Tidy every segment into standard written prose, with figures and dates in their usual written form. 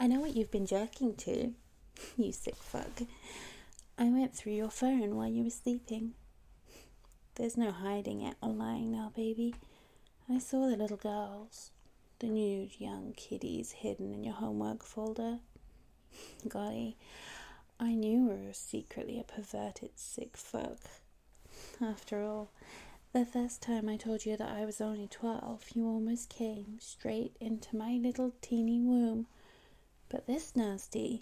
I know what you've been jerking to, you sick fuck. I went through your phone while you were sleeping. There's no hiding it or lying now, baby. I saw the little girls, the nude young kiddies hidden in your homework folder. Golly, I knew you were secretly a perverted sick fuck. After all, the first time I told you that I was only 12, you almost came straight into my little teeny womb. But this nasty...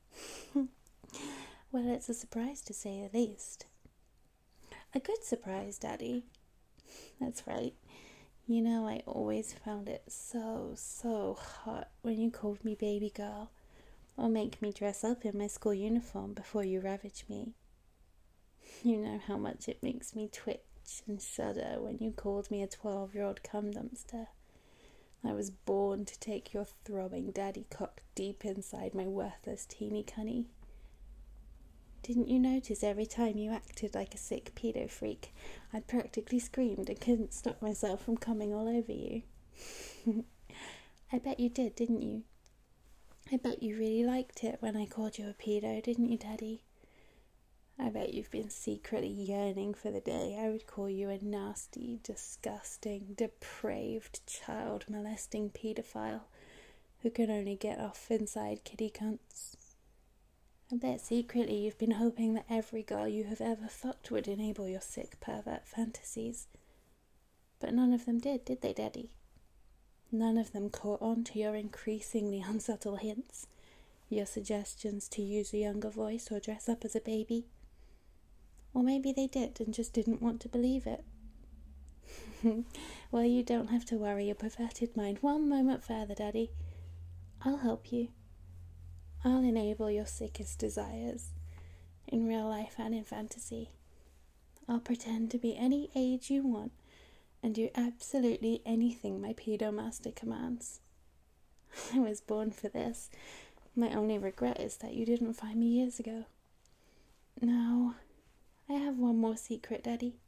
well, it's a surprise to say the least. A good surprise, Daddy. That's right. You know, I always found it so hot when you called me baby girl, or make me dress up in my school uniform before you ravage me. You know how much it makes me twitch and shudder when you called me a 12-year-old cum dumpster. I was born to take your throbbing daddy cock deep inside my worthless teeny cunny. Didn't you notice every time you acted like a sick pedo freak, I practically screamed and couldn't stop myself from coming all over you? I bet you did, didn't you? I bet you really liked it when I called you a pedo, didn't you, Daddy? I bet you've been secretly yearning for the day I would call you a nasty, disgusting, depraved, child-molesting paedophile who can only get off inside kitty cunts. I bet secretly you've been hoping that every girl you have ever fucked would enable your sick pervert fantasies. But none of them did they, Daddy? None of them caught on to your increasingly unsubtle hints, your suggestions to use a younger voice or dress up as a baby. Or maybe they did and just didn't want to believe it. Well, you don't have to worry your perverted mind one moment further, Daddy. I'll help you. I'll enable your sickest desires, in real life and in fantasy. I'll pretend to be any age you want and do absolutely anything my pedo master commands. I was born for this. My only regret is that you didn't find me years ago. Now, I have one more secret, Daddy.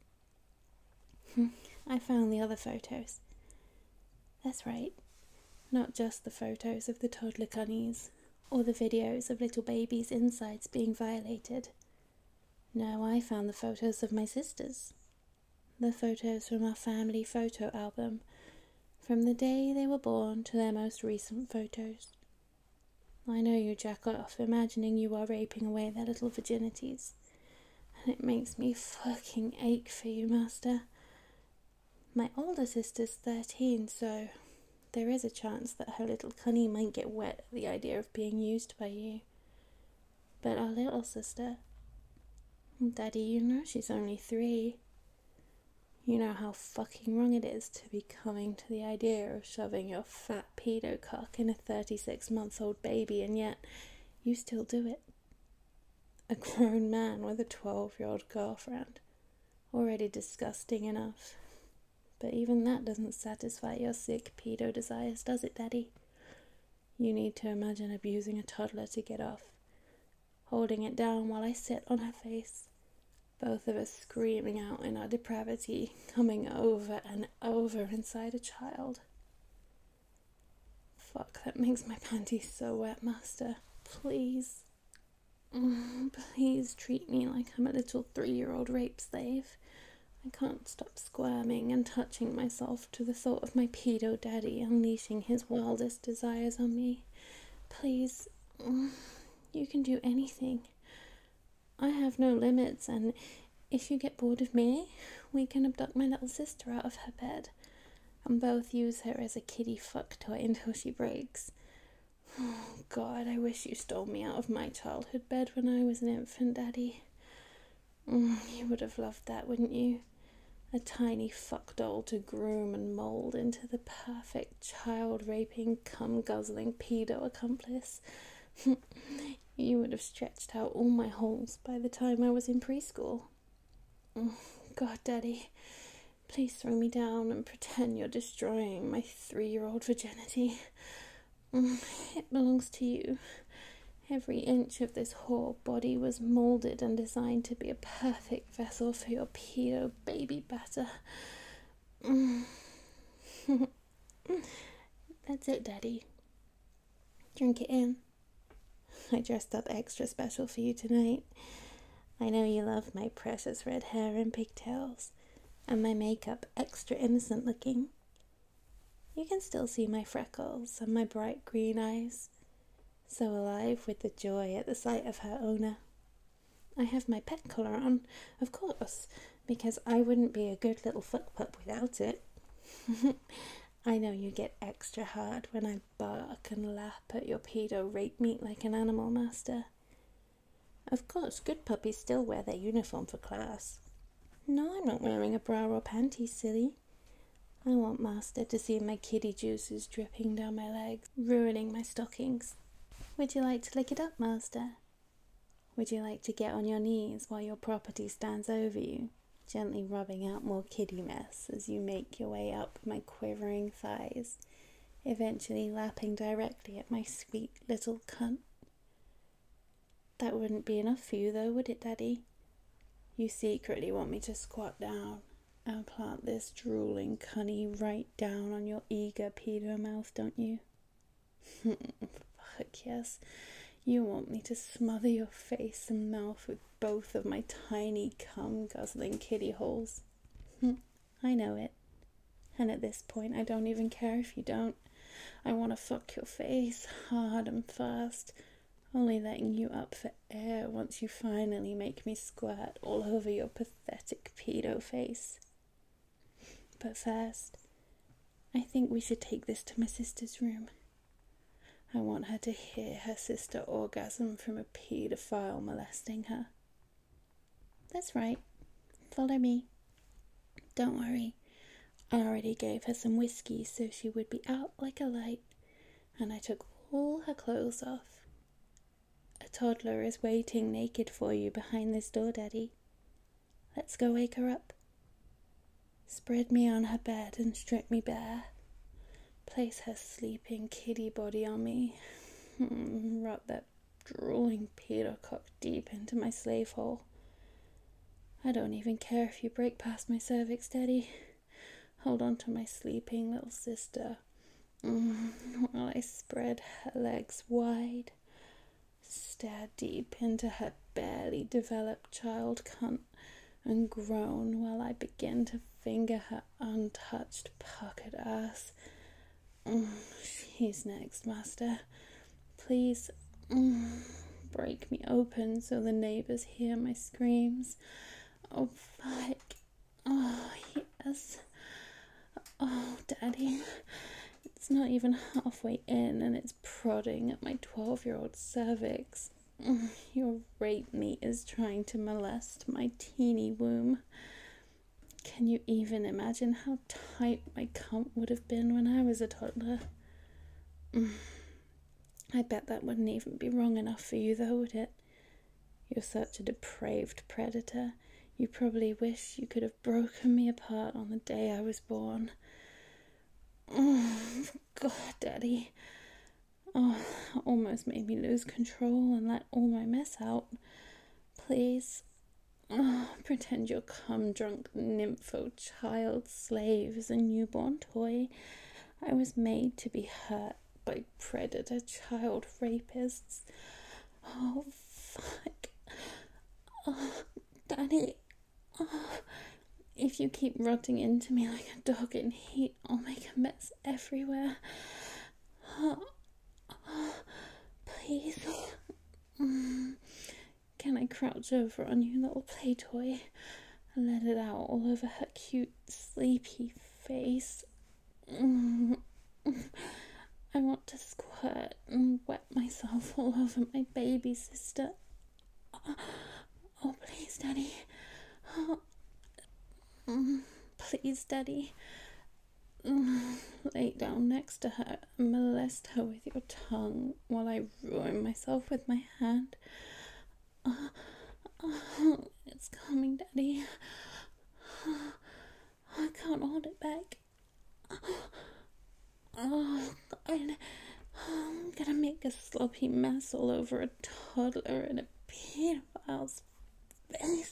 I found the other photos. That's right, not just the photos of the toddler cunnies, or the videos of little babies' insides being violated. No, I found the photos of my sisters. The photos from our family photo album, from the day they were born to their most recent photos. I know you jack off imagining you are raping away their little virginities, and it makes me fucking ache for you, Master. My older sister's 13, so there is a chance that her little cunny might get wet at the idea of being used by you. But our little sister, Daddy, you know she's only 3. You know how fucking wrong it is to be coming to the idea of shoving your fat pedo cock in a 36-month-old baby, and yet you still do it. A grown man with a 12-year-old girlfriend. Already disgusting enough. But even that doesn't satisfy your sick pedo desires, does it, Daddy? You need to imagine abusing a toddler to get off, holding it down while I sit on her face, both of us screaming out in our depravity, coming over and over inside a child. Fuck, that makes my panties so wet, Master. Please. Please treat me like I'm a little 3-year-old rape slave. I can't stop squirming and touching myself to the thought of my pedo daddy unleashing his wildest desires on me. Please, you can do anything. I have no limits, and if you get bored of me, we can abduct my little sister out of her bed and both use her as a kiddie fuck toy until she breaks. Oh, God, I wish you stole me out of my childhood bed when I was an infant, Daddy. You would have loved that, wouldn't you? A tiny fuck doll to groom and mould into the perfect child-raping, cum-guzzling pedo accomplice. You would have stretched out all my holes by the time I was in preschool. God, Daddy, please throw me down and pretend you're destroying my 3-year-old virginity. It belongs to you. Every inch of this whore body was moulded and designed to be a perfect vessel for your pedo baby batter. That's it, Daddy. Drink it in. I dressed up extra special for you tonight. I know you love my precious red hair and pigtails, and my makeup extra innocent looking. You can still see my freckles and my bright green eyes, so alive with the joy at the sight of her owner. I have my pet collar on, of course, because I wouldn't be a good little foot pup without it. I know you get extra hard when I bark and lap at your pedo rape meat like an animal, Master. Of course, good puppies still wear their uniform for class. No, I'm not wearing a bra or panties, silly. I want Master to see my kitty juices dripping down my legs, ruining my stockings. Would you like to lick it up, Master? Would you like to get on your knees while your property stands over you, gently rubbing out more kitty mess as you make your way up my quivering thighs, eventually lapping directly at my sweet little cunt? That wouldn't be enough for you though, would it, Daddy? You secretly want me to squat down and plant this drooling cunny right down on your eager pedo mouth, don't you? Fuck yes. You want me to smother your face and mouth with both of my tiny cum-guzzling kitty holes. I know it. And at this point, I don't even care if you don't. I want to fuck your face hard and fast, only letting you up for air once you finally make me squirt all over your pathetic pedo face. But first, I think we should take this to my sister's room. I want her to hear her sister orgasm from a paedophile molesting her. That's right. Follow me. Don't worry. I already gave her some whiskey so she would be out like a light, and I took all her clothes off. A toddler is waiting naked for you behind this door, Daddy. Let's go wake her up. Spread me on her bed and strip me bare. Place her sleeping kitty body on me. Rub that drooling pedocock deep into my slave hole. I don't even care if you break past my cervix, Daddy. Hold on to my sleeping little sister while I spread her legs wide. Stare deep into her barely developed child cunt and groan while I begin to finger her untouched, puckered ass. She's next, Master. Please, break me open so the neighbors hear my screams. Oh, fuck. Oh, yes. Oh, Daddy. It's not even halfway in and it's prodding at my 12-year-old cervix. Your rape meat is trying to molest my teeny womb. Can you even imagine how tight my cunt would have been when I was a toddler? I bet that wouldn't even be wrong enough for you though, would it? You're such a depraved predator. You probably wish you could have broken me apart on the day I was born. Oh, God, Daddy. Oh, almost made me lose control and let all my mess out. Please. Oh, pretend your cum-drunk nympho child slave is a newborn toy. I was made to be hurt by predator child rapists. Oh, fuck. Oh, Daddy. Oh, if you keep rotting into me like a dog in heat, I'll make a mess everywhere. Oh, please. Can I crouch over on you, little play toy, and let it out all over her cute, sleepy face? I want to squirt and wet myself all over my baby sister. Oh, please, Daddy. Please, Daddy. Lay down next to her and molest her with your tongue while I ruin myself with my hand. It's coming, Daddy. I can't hold it back. Oh, God. I'm gonna make a sloppy mess all over a toddler and a pedophile's face.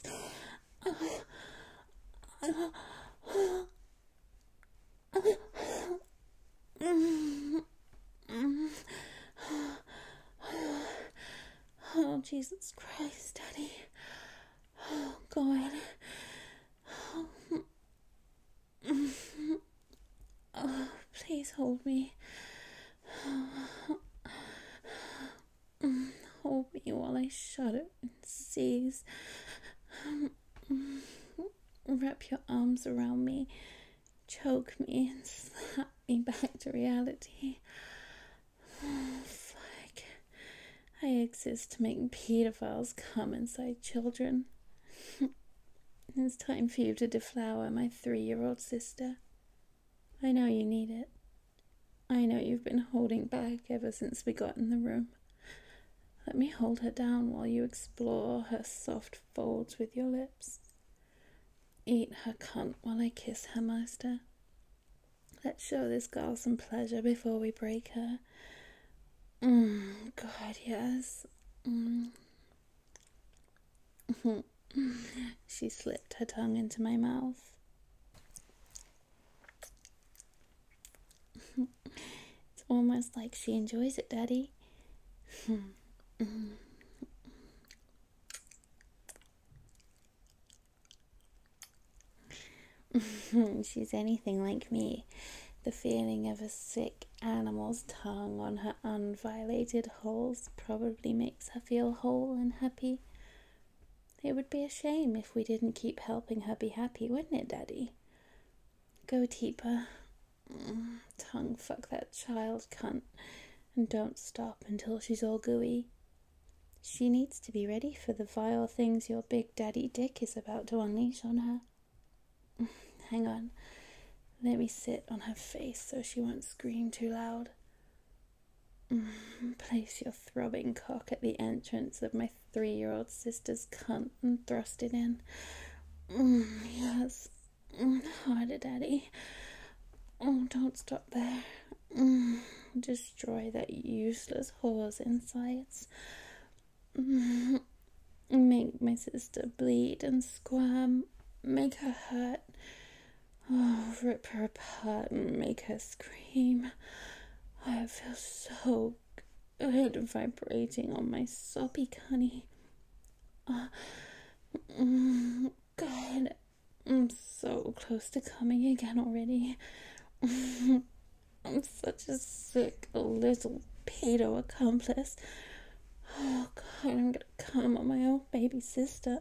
Oh, Jesus Christ, Daddy. Oh, God. Oh, please hold me. Hold me while I shudder and seize. Wrap your arms around me, choke me, and slap me back to reality. Oh, fuck. I exist to make pedophiles come inside children. It's time for you to deflower my 3-year-old sister. I know you need it. I know you've been holding back ever since we got in the room. Let me hold her down while you explore her soft folds with your lips. Eat her cunt while I kiss her, master. Let's show this girl some pleasure before we break her. God, yes. She slipped her tongue into my mouth. It's almost like she enjoys it, Daddy. She's anything like me. The feeling of a sick animal's tongue on her unviolated holes probably makes her feel whole and happy. It would be a shame if we didn't keep helping her be happy, wouldn't it, Daddy? Go, Teepa. Tongue fuck that child cunt, and don't stop until she's all gooey. She needs to be ready for the vile things your big daddy dick is about to unleash on her. Hang on. Let me sit on her face so she won't scream too loud. Place your throbbing cock at the entrance of my 3-year-old sister's cunt and thrust it in. Yes. Harder, Daddy. Oh, don't stop there. Destroy that useless whore's insides. Make my sister bleed and squirm. Make her hurt. Oh, rip her apart and make her scream. I feel so good vibrating on my soppy cunny. God, I'm so close to coming again already. I'm such a sick little pedo accomplice. Oh God, I'm gonna come on my own baby sister.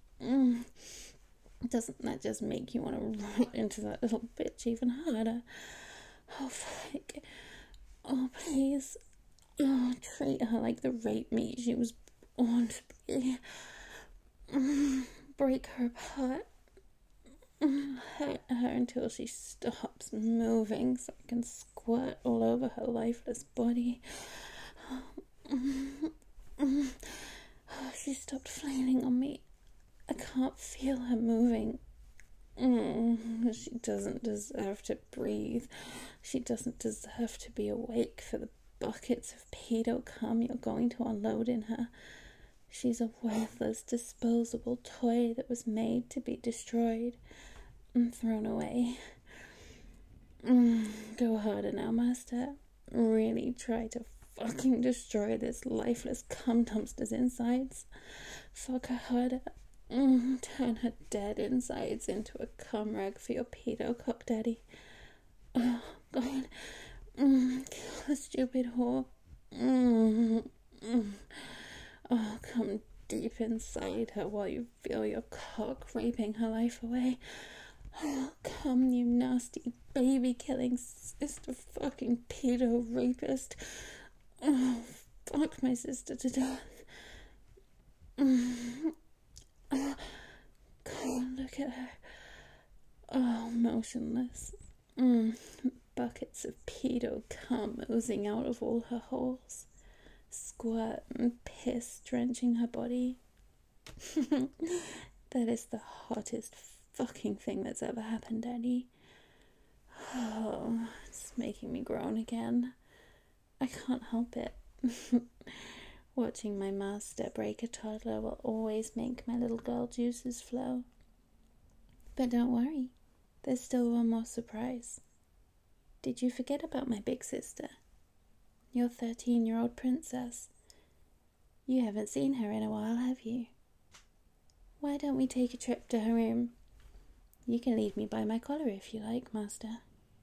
Doesn't that just make you want to run into that little bitch even harder? Oh, fuck. Oh, please. Oh, treat her like the rape meat she was born to be. Break her apart. Hurt her until she stops moving so I can squirt all over her lifeless body. She stopped flailing on me. I can't feel her moving. She doesn't deserve to breathe. She doesn't deserve to be awake for the buckets of pedo cum you're going to unload in her. She's a worthless, disposable toy that was made to be destroyed and thrown away. Go harder now, master. Really try to fucking destroy this lifeless cum dumpster's insides. Fuck her harder. Turn her dead insides into a cum rag for your pedo cock daddy. Oh, God. Kill a stupid whore. Oh, come deep inside her while you feel your cock raping her life away. Oh, come, you nasty baby-killing sister fucking pedo rapist. Oh, fuck my sister to death. Oh, God, look at her. Oh, motionless. Buckets of pedo cum oozing out of all her holes. Squirt and piss drenching her body. That is the hottest fucking thing that's ever happened, Daddy. Oh, it's making me groan again. I can't help it. Watching my master break a toddler will always make my little girl juices flow. But don't worry, there's still one more surprise. Did you forget about my big sister? Your 13-year-old princess. You haven't seen her in a while, have you? Why don't we take a trip to her room? You can lead me by my collar if you like, Master.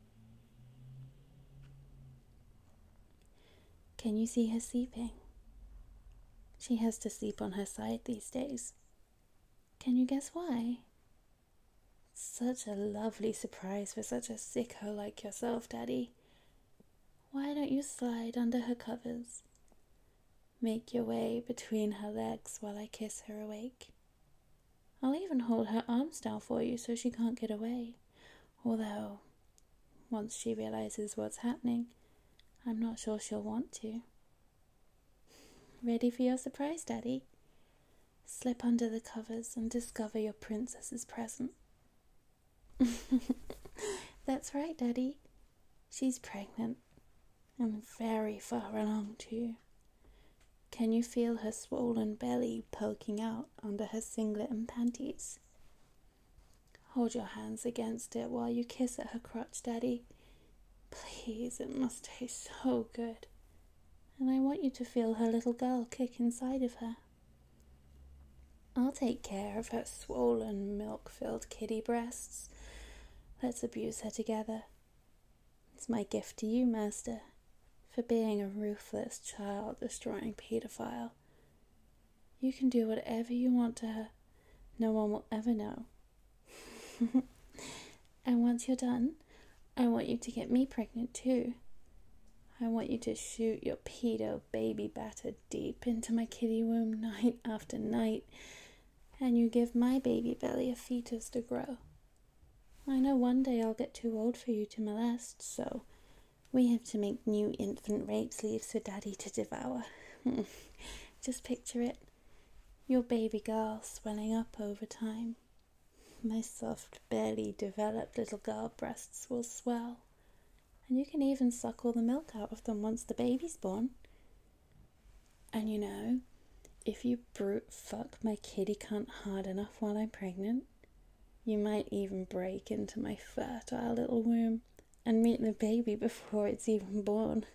Can you see her sleeping? She has to sleep on her side these days. Can you guess why? Such a lovely surprise for such a sicko like yourself, Daddy. Why don't you slide under her covers? Make your way between her legs while I kiss her awake. I'll even hold her arms down for you so she can't get away. Although, once she realizes what's happening, I'm not sure she'll want to. Ready for your surprise, Daddy? Slip under the covers and discover your princess's present. That's right, Daddy. She's pregnant and very far along too. Can you feel her swollen belly poking out under her singlet and panties? Hold your hands against it while you kiss at her crotch, Daddy. Please, it must taste so good. And I want you to feel her little girl kick inside of her. I'll take care of her swollen, milk-filled kiddie breasts. Let's abuse her together. It's my gift to you, Master, for being a ruthless, child-destroying paedophile. You can do whatever you want to her. No one will ever know. And once you're done, I want you to get me pregnant too. I want you to shoot your pedo baby batter deep into my kiddie womb night after night, and you give my baby belly a fetus to grow. I know one day I'll get too old for you to molest, so we have to make new infant rape sleeves for Daddy to devour. Just picture it. Your baby girl swelling up over time. My soft, barely developed little girl breasts will swell, and you can even suck all the milk out of them once the baby's born. And you know, if you brute fuck my kitty cunt hard enough while I'm pregnant, you might even break into my fertile little womb and meet the baby before it's even born.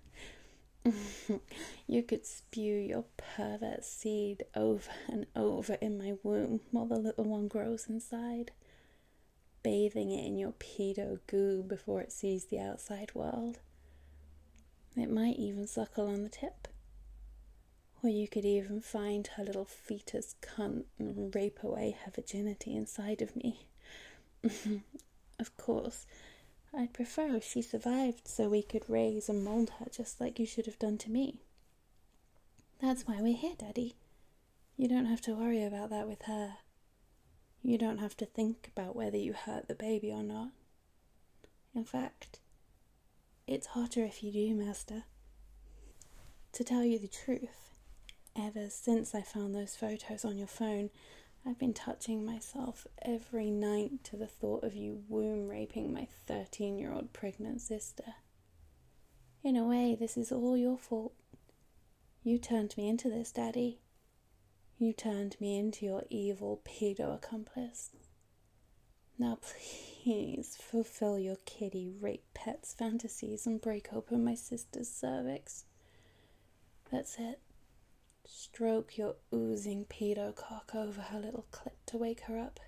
You could spew your pervert seed over and over in my womb while the little one grows inside, bathing it in your pedo goo before it sees the outside world. It might even suckle on the tip. Or you could even find her little fetus cunt and rape away her virginity inside of me. Of course, I'd prefer if she survived so we could raise and mold her just like you should have done to me. That's why we're here, Daddy. You don't have to worry about that with her. You don't have to think about whether you hurt the baby or not. In fact, it's hotter if you do, Master. To tell you the truth, ever since I found those photos on your phone, I've been touching myself every night to the thought of you womb raping my 13-year-old pregnant sister. In a way, this is all your fault. You turned me into this, Daddy. You turned me into your evil pedo accomplice. Now please fulfill your kitty rape pet's fantasies and break open my sister's cervix. That's it. Stroke your oozing pedo cock over her little clit to wake her up.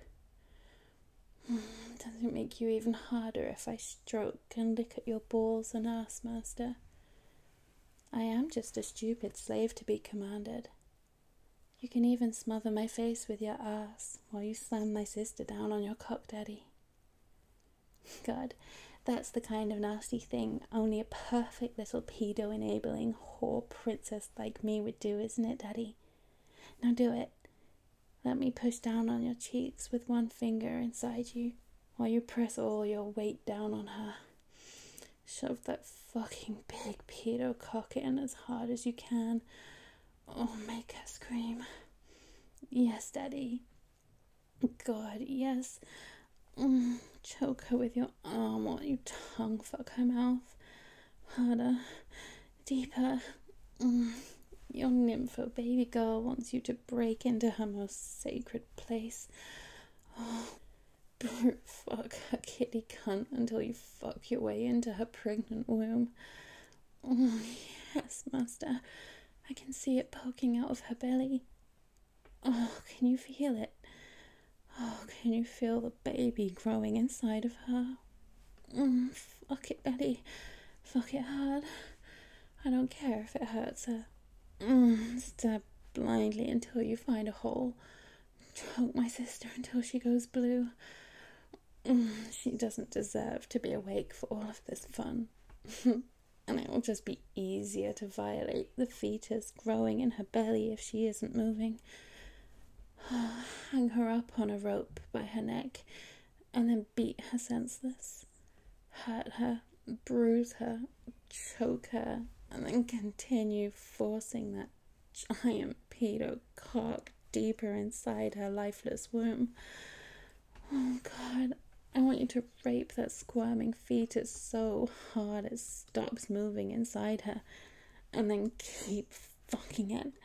Does it make you even harder if I stroke and lick at your balls and ass, Master? I am just a stupid slave to be commanded. You can even smother my face with your ass while you slam my sister down on your cock, Daddy. God, that's the kind of nasty thing only a perfect little pedo-enabling whore princess like me would do, isn't it, Daddy? Now do it. Let me push down on your cheeks with one finger inside you while you press all your weight down on her. Shove that fucking big pedo cock in as hard as you can. Oh, make her scream. Yes, Daddy. God, yes. Choke her with your arm while you tongue fuck her mouth. Harder. Deeper. Your nympho baby girl wants you to break into her most sacred place. Oh, brute fuck her kitty cunt until you fuck your way into her pregnant womb. Oh, yes, Master. I can see it poking out of her belly. Oh, can you feel it? Oh, can you feel the baby growing inside of her? Fuck it, Daddy. Fuck it hard. I don't care if it hurts her. Stab blindly until you find a hole. Choke my sister until she goes blue. She doesn't deserve to be awake for all of this fun. And it will just be easier to violate the fetus growing in her belly if she isn't moving. Hang her up on a rope by her neck and then beat her senseless. Hurt her, bruise her, choke her, and then continue forcing that giant pedo cock deeper inside her lifeless womb. Oh God, I want you to rape that squirming fetus so hard it stops moving inside her, and then keep fucking it.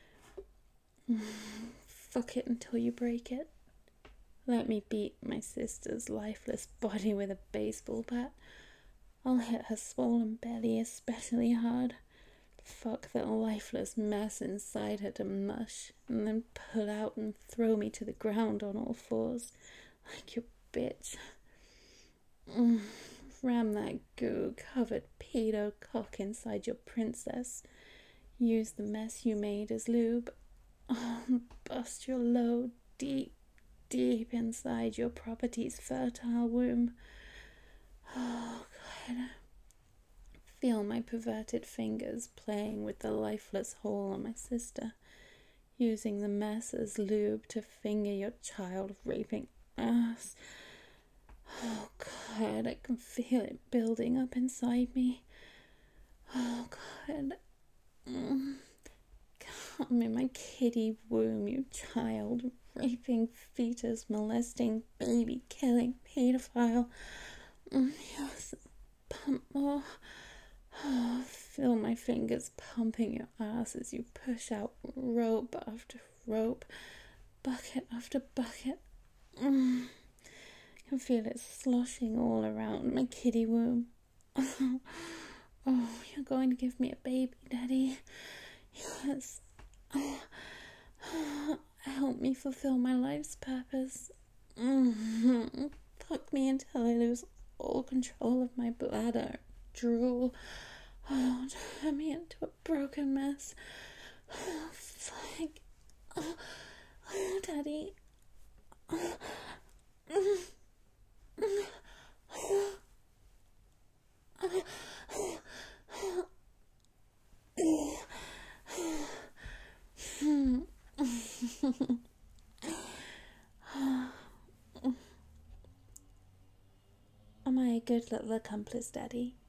Fuck it until you break it. Let me beat my sister's lifeless body with a baseball bat. I'll hit her swollen belly especially hard. Fuck that lifeless mess inside her to mush, and then pull out and throw me to the ground on all fours, like your bitch. Ram that goo-covered pedo cock inside your princess. Use the mess you made as lube. Bust your load deep, deep inside your property's fertile womb. Oh, God. Feel my perverted fingers playing with the lifeless hole on my sister, using the mess as lube to finger your child-raping ass. Oh, God, I can feel it building up inside me. Oh, God. Come in my kiddie womb, you child-raping, fetus-molesting, baby-killing pedophile. Yes, pump more. Oh, feel my fingers pumping your ass as you push out rope after rope, bucket after bucket. I can feel it sloshing all around my kiddie womb. Oh, you're going to give me a baby, Daddy. Yes. Help me fulfill my life's purpose. Fuck me until I lose all control of my bladder, drool. Oh, turn me into a broken mess. Oh, fuck. Oh, Daddy. Am I a good little accomplice, Daddy?